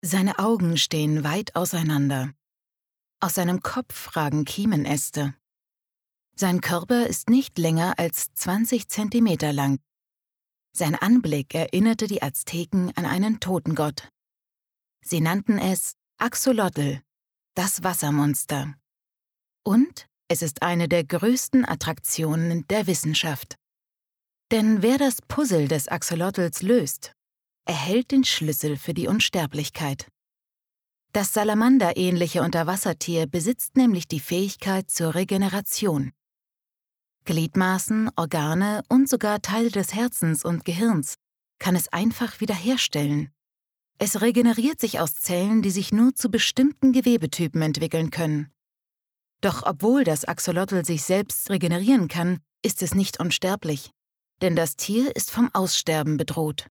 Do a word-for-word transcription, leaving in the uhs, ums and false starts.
Seine Augen stehen weit auseinander. Aus seinem Kopf ragen Kiemenäste. Sein Körper ist nicht länger als zwanzig Zentimeter lang. Sein Anblick erinnerte die Azteken an einen Totengott. Sie nannten es Axolotl, das Wassermonster. Und es ist eine der größten Attraktionen der Wissenschaft. Denn wer das Puzzle des Axolotls löst, erhält den Schlüssel für die Unsterblichkeit. Das Salamander-ähnliche Unterwassertier besitzt nämlich die Fähigkeit zur Regeneration. Gliedmaßen, Organe und sogar Teile des Herzens und Gehirns kann es einfach wiederherstellen. Es regeneriert sich aus Zellen, die sich nur zu bestimmten Gewebetypen entwickeln können. Doch obwohl das Axolotl sich selbst regenerieren kann, ist es nicht unsterblich. Denn das Tier ist vom Aussterben bedroht.